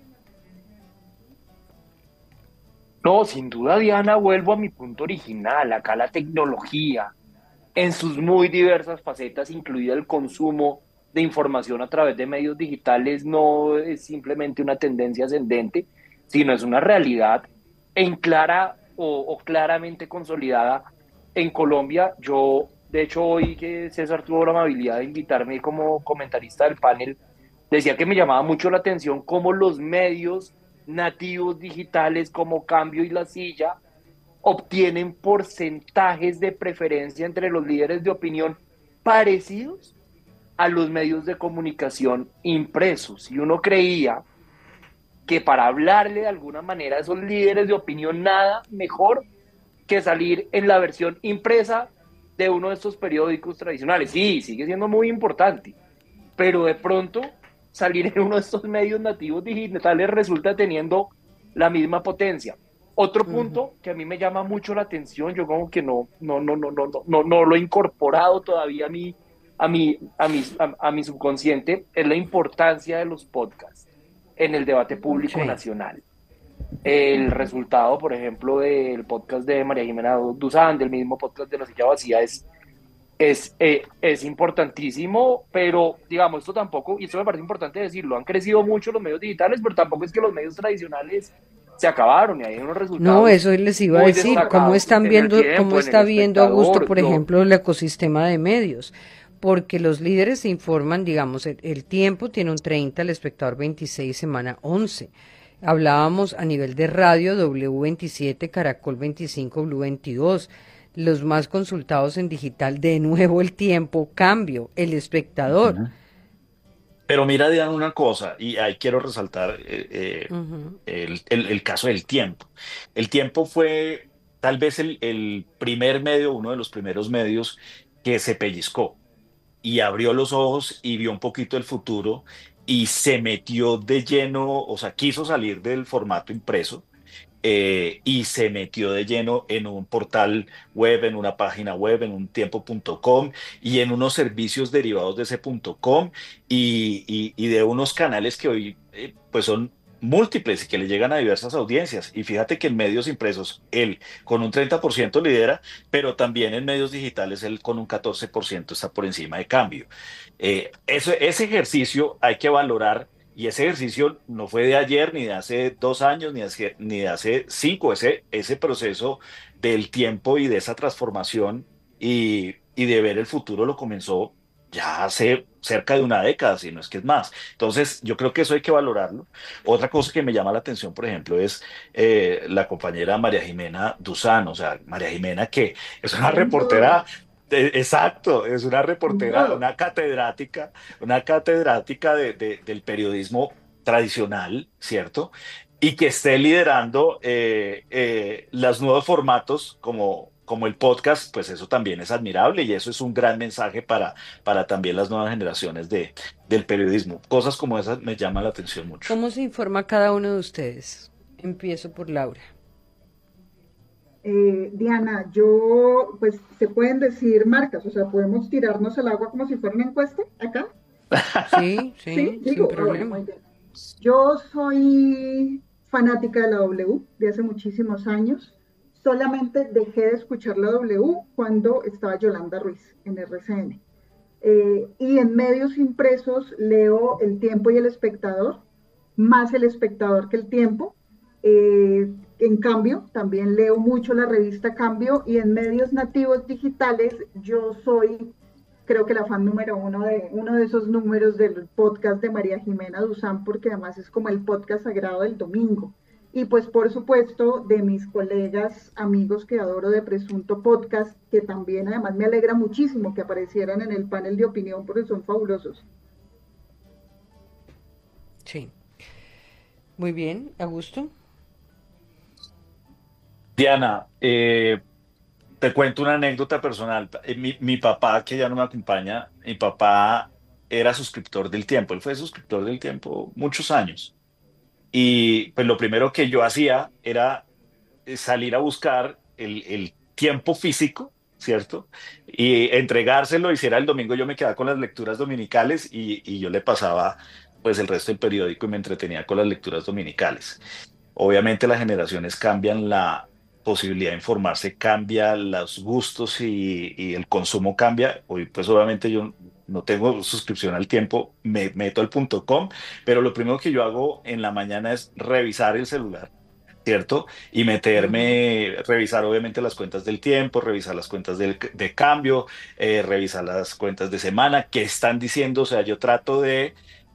No, sin duda, Diana, vuelvo a mi punto original. Acá la tecnología, en sus muy diversas facetas, incluida el consumo de información a través de medios digitales, no es simplemente una tendencia ascendente, sino es una realidad en clara o, o claramente consolidada en Colombia. Yo, de hecho, hoy que César tuvo la amabilidad de invitarme como comentarista del panel, decía que me llamaba mucho la atención cómo los medios nativos digitales como Cambio y La Silla obtienen porcentajes de preferencia entre los líderes de opinión parecidos a los medios de comunicación impresos. Y uno creía que para hablarle de alguna manera a esos líderes de opinión, nada mejor que salir en la versión impresa de uno de estos periódicos tradicionales. Sí, sigue siendo muy importante, pero de pronto salir en uno de estos medios nativos digitales resulta teniendo la misma potencia. Otro punto uh-huh. que a mí me llama mucho la atención, yo como que no, no, no, no, no, no, no, no lo he incorporado todavía a mi, a mi, a mi, a, a mi subconsciente, es la importancia de los podcasts en el debate público sí. nacional. El resultado, por ejemplo, del podcast de María Jimena Duzán, del mismo podcast de La Silla Vacía, es Es, eh, es importantísimo, pero digamos, esto tampoco, y esto me parece importante decirlo, han crecido mucho los medios digitales, pero tampoco es que los medios tradicionales se acabaron y hay unos resultados. No, eso les iba a decir, cómo están viendo, tiempo, cómo está viendo Augusto, por ejemplo, el ecosistema de medios, porque los líderes se informan, digamos, el, el Tiempo tiene un treinta, El Espectador veintiséis, Semana once. Hablábamos a nivel de radio, W veintisiete, Caracol veinticinco, Blue veintidós. Los más consultados en digital, de nuevo El Tiempo, Cambio, El Espectador. Uh-huh. Pero mira, Diana, una cosa, y ahí quiero resaltar eh, eh, uh-huh. el, el, el caso del Tiempo. El Tiempo fue tal vez el, el primer medio, uno de los primeros medios que se pellizcó y abrió los ojos y vio un poquito el futuro y se metió de lleno, o sea, quiso salir del formato impreso eh, y se metió de lleno en un portal web, en una página web, en un tiempo punto com y en unos servicios derivados de ese punto .com y, y- y de unos canales que hoy eh, pues son múltiples y que le llegan a diversas audiencias. Y fíjate que en medios impresos él con un treinta por ciento lidera, pero también en medios digitales él con un catorce por ciento está por encima de Cambio. Eh, eso, ese ejercicio hay que valorar y ese ejercicio no fue de ayer, ni de hace dos años, ni de hace, ni de hace cinco. Ese, ese proceso del tiempo y de esa transformación y, y de ver el futuro lo comenzó ya hace cerca de una década, si no es que es más. Entonces, yo creo que eso hay que valorarlo. Otra cosa que me llama la atención, por ejemplo, es eh, la compañera María Jimena Duzán, o sea, María Jimena que es una reportera. de- Exacto, es una reportera, una catedrática, una catedrática de- de- del periodismo tradicional, ¿cierto? Y que esté liderando eh, eh, los nuevos formatos como, como el podcast, pues eso también es admirable y eso es un gran mensaje para, para también las nuevas generaciones de, del periodismo. Cosas como esas me llaman la atención mucho. ¿Cómo se informa cada uno de ustedes? Empiezo por Laura. Eh, Diana, yo, pues se pueden decir marcas, o sea, podemos tirarnos al agua como si fuera una encuesta acá. Sí, sí, Sí, sin digo, ah, bueno, problema. muy bien. Yo soy fanática de la W de hace muchísimos años. Solamente dejé de escuchar la W cuando estaba Yolanda Ruiz en R C N. Eh, y en medios impresos leo El Tiempo y El Espectador, más El Espectador que El Tiempo. Eh, en Cambio, también leo mucho la revista Cambio y en medios nativos digitales yo soy, creo que la fan número uno de uno de esos números del podcast de María Jimena Duzán, porque además es como el podcast sagrado del domingo. Y pues por supuesto de mis colegas, amigos que adoro de Presunto Podcast, que también además me alegra muchísimo que aparecieran en el panel de opinión porque son fabulosos. Sí. Muy bien, Augusto. Diana, eh, te cuento una anécdota personal. Eh, Mi, mi papá, que ya no me acompaña, mi papá era suscriptor del Tiempo. Él fue suscriptor del Tiempo muchos años. Y pues lo primero que yo hacía era eh, salir a buscar el, el tiempo físico, ¿cierto? Y entregárselo, y si era el domingo yo me quedaba con las lecturas dominicales y, y yo le pasaba pues el resto del periódico y me entretenía con las lecturas dominicales. Obviamente las generaciones cambian, la posibilidad de informarse cambia, los gustos y, y el consumo cambia. Hoy pues obviamente yo no tengo suscripción al Tiempo, me meto al punto com, pero lo primero que yo hago en la mañana es revisar el celular, ¿cierto? Y meterme, revisar obviamente las cuentas del Tiempo, revisar las cuentas del- de Cambio, eh, revisar las cuentas de semana, qué están diciendo. O sea, yo trato de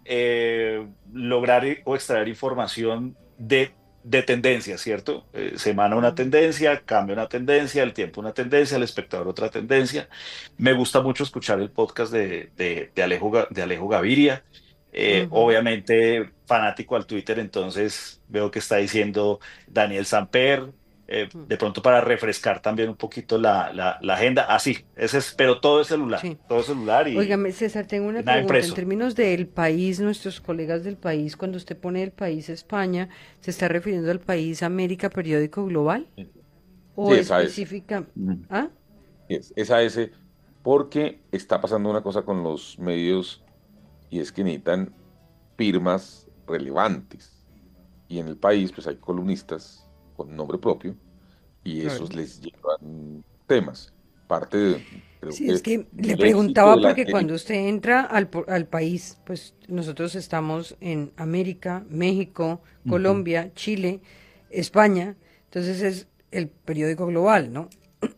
eh, lograr i- o extraer información de, de tendencia, ¿cierto? Eh, semana una tendencia, Cambio una tendencia, el Tiempo una tendencia, el Espectador otra tendencia. Me gusta mucho escuchar el podcast de, de, de Alejo, Ga- de Alejo Gaviria. Eh, Ujú. obviamente fanático al Twitter, entonces veo que está diciendo Daniel Samper, eh, de pronto para refrescar también un poquito la, la, la agenda. Así, ese es, pero todo es celular, Sí. todo es celular y Óigame, César, tengo una nada pregunta. En impreso. términos del país, nuestros colegas del país, cuando usted pone el país España, ¿se está refiriendo al país América Periódico Global? ¿O Sí, esa es. específica? ¿Ah? Es, esa S, porque está pasando una cosa con los medios y es que necesitan firmas relevantes. Y en el país, pues hay columnistas con nombre propio y Claro. esos les llevan temas. Parte de, creo Sí, que es que le del éxito preguntaba de la porque tele- cuando usted entra al, po- al país, pues nosotros estamos en América, México, Ujú. Colombia, Chile, España, entonces es el periódico global, ¿no?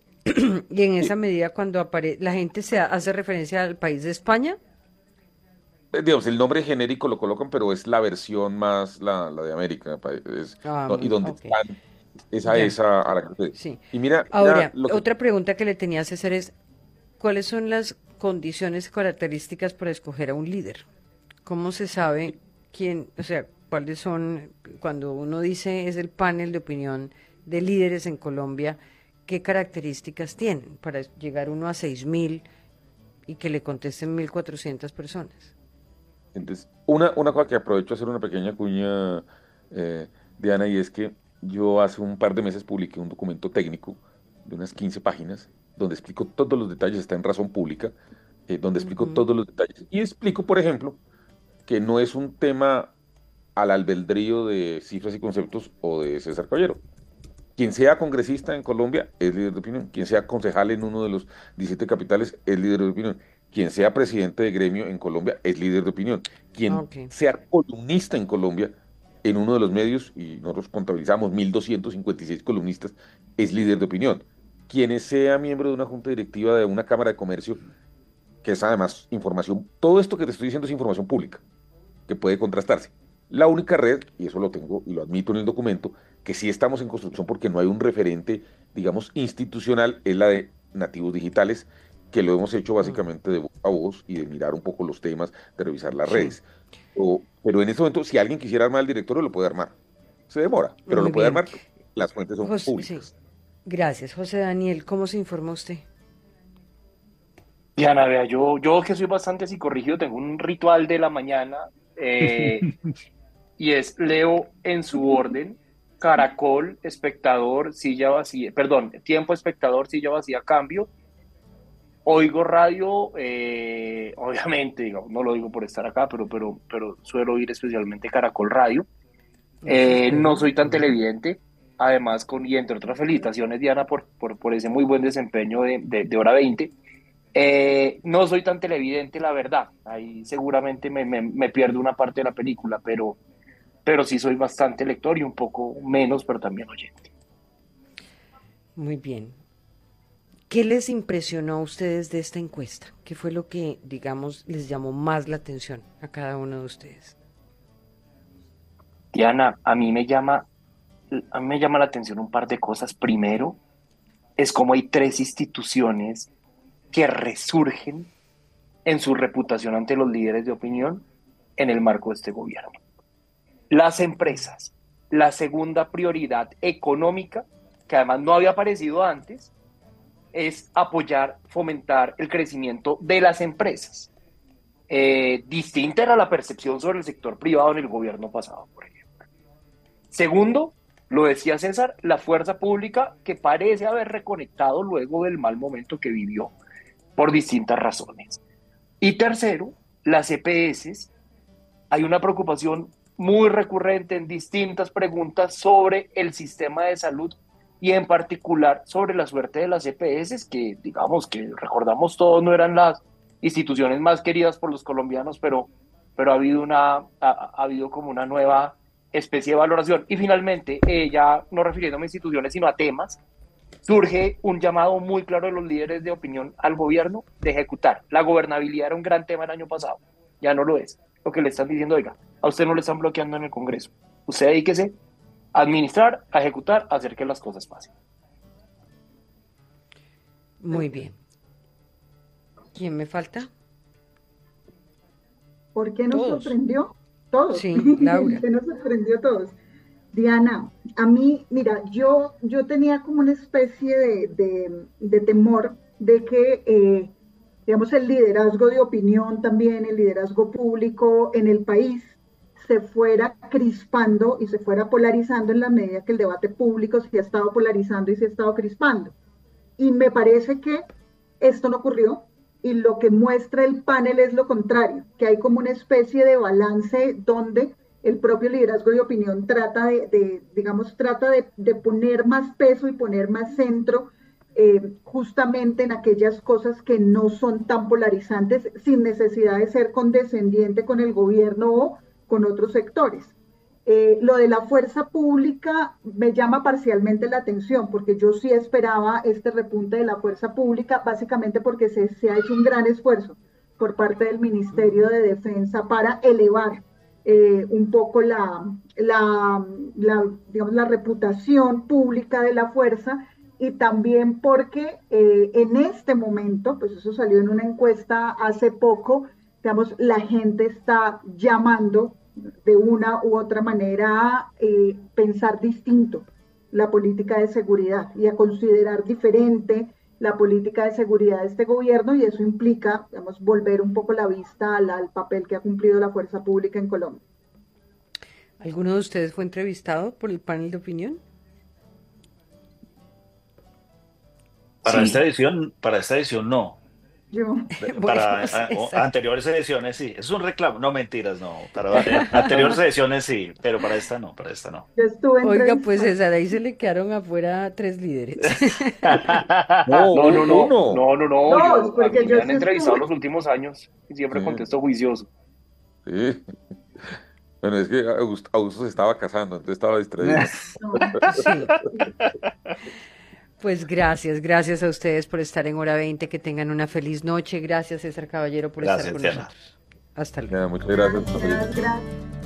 Y en esa medida cuando aparece, la gente se hace referencia al país de España. eh, digamos, el nombre genérico lo colocan, pero es la versión más la, la de América, pa- es- Ah, no, y donde ok. están esa Ya. esa a la que ustedes- Sí. Y mira, mira Ahora, lo que otra pregunta que le tenía a César es, ¿cuáles son las condiciones y características para escoger a un líder? ¿Cómo se sabe quién, o sea, cuáles son, cuando uno dice es el panel de opinión de líderes en Colombia, qué características tienen para llegar uno a seis mil y que le contesten mil cuatrocientas personas? Entonces, una, una cosa que aprovecho a hacer una pequeña cuña, eh, Diana, y es que yo hace un par de meses publiqué un documento técnico de unas quince páginas, donde explico todos los detalles, está en Razón Pública, eh, donde explico Ujú. todos los detalles. Y explico, por ejemplo, que no es un tema al albedrío de cifras y conceptos o de César Caballero. Quien sea congresista en Colombia es líder de opinión. Quien sea concejal en uno de los diecisiete capitales es líder de opinión. Quien sea presidente de gremio en Colombia es líder de opinión. Quien Ok. sea columnista en Colombia en uno de los medios, y nosotros contabilizamos mil doscientos cincuenta y seis columnistas, es líder de opinión. Quien sea miembro de una junta directiva de una cámara de comercio, que es además información, todo esto que te estoy diciendo es información pública, que puede contrastarse. La única red, y eso lo tengo y lo admito en el documento, que sí estamos en construcción porque no hay un referente, digamos, institucional, es la de nativos digitales, que lo hemos hecho básicamente de voz a voz y de mirar un poco los temas, de revisar las Sí. redes. O- pero en este momento, si alguien quisiera armar el directorio, lo puede armar. Se demora, pero Muy lo puede bien. armar. Las fuentes son José, sí. públicas. Gracias. José Daniel, ¿cómo se informa usted? Diana, vea, yo, yo que soy bastante psicorrígido, tengo un ritual de la mañana eh, y es leo en su orden, Caracol, espectador, silla vacía, perdón, tiempo, espectador, silla vacía, cambio. Oigo radio, eh, obviamente, digamos, no lo digo por estar acá, pero, pero, pero suelo oír especialmente Caracol Radio. Eh, no soy tan televidente, además, con, y entre otras felicitaciones, Diana, por, por, por ese muy buen desempeño de, de, de hora veinte. Eh, no soy tan televidente, la verdad. Ahí seguramente me, me, me pierdo una parte de la película, pero, pero sí soy bastante lector y un poco menos, pero también oyente. Muy bien. ¿Qué les impresionó a ustedes de esta encuesta? ¿Qué fue lo que, digamos, les llamó más la atención a cada uno de ustedes? Diana, a mí me llama, a mí me llama la atención un par de cosas. Primero, es como hay tres instituciones que resurgen en su reputación ante los líderes de opinión en el marco de este gobierno. Las empresas, la segunda prioridad económica, que además no había aparecido antes, es apoyar, fomentar el crecimiento de las empresas. Eh, distinta era la percepción sobre el sector privado en el gobierno pasado, por ejemplo. Segundo, lo decía César, la fuerza pública que parece haber reconectado luego del mal momento que vivió por distintas razones. Y tercero, las E P S. Hay una preocupación muy recurrente en distintas preguntas sobre el sistema de salud y en particular sobre la suerte de las E P S, que digamos que recordamos todos no eran las instituciones más queridas por los colombianos, pero, pero ha habido una ha, ha habido como una nueva especie de valoración. Y finalmente, eh, ya no refiriéndome a instituciones sino a temas, surge un llamado muy claro de los líderes de opinión al gobierno de ejecutar. La gobernabilidad era un gran tema el año pasado, ya no lo es. Lo que le están diciendo, oiga, a usted no le están bloqueando en el Congreso, usted dedíquese a administrar, a ejecutar, a hacer que las cosas pasen. Muy bien. ¿Quién me falta? ¿Por qué nos Todos. sorprendió? Todos. Sí, Laura. ¿Qué nos sorprendió a todos? Diana, a mí, mira, yo, yo tenía como una especie de, de, de temor de que, eh, digamos, el liderazgo de opinión también, el liderazgo público en el país se fuera crispando y se fuera polarizando en la medida que el debate público se ha estado polarizando y se ha estado crispando. Y me parece que esto no ocurrió y lo que muestra el panel es lo contrario, que hay como una especie de balance donde el propio liderazgo de opinión trata de, de digamos, trata de, de poner más peso y poner más centro eh, justamente en aquellas cosas que no son tan polarizantes sin necesidad de ser condescendiente con el gobierno o con otros sectores. Eh, lo de la fuerza pública me llama parcialmente la atención, porque yo sí esperaba este repunte de la fuerza pública, básicamente porque se, se ha hecho un gran esfuerzo por parte del Ministerio de Defensa para elevar eh, un poco la, la, la, digamos, la reputación pública de la fuerza, y también porque eh, en este momento, pues eso salió en una encuesta hace poco, digamos, la gente está llamando de una u otra manera a eh, pensar distinto la política de seguridad y a considerar diferente la política de seguridad de este gobierno, y eso implica, digamos, volver un poco la vista al, al papel que ha cumplido la fuerza pública en Colombia. ¿Alguno de ustedes fue entrevistado por el panel de opinión? Para Sí. esta edición, para esta edición no. Yo. Para Bueno, a- o- César. anteriores ediciones sí. Es un reclamo. No, mentiras, no. Para eh, anteriores ediciones sí, pero para esta no, para esta no. Yo estuve Oiga, entrevistando- pues César, ahí se le quedaron afuera tres líderes. No, No, no, no, uno. no, no, no, Dos, yo, a porque mí yo me han sí entrevistado estuve. los últimos años y siempre Sí. contesto juicioso. Sí. Bueno, es que Augusto, Augusto se estaba casando, entonces estaba distraído. Sí. Pues gracias, gracias a ustedes por estar en Hora veinte, que tengan una feliz noche. Gracias, César Caballero, por Gracias, estar con Diana. nosotros. Hasta luego. Ya, muchas gracias. Gracias, gracias.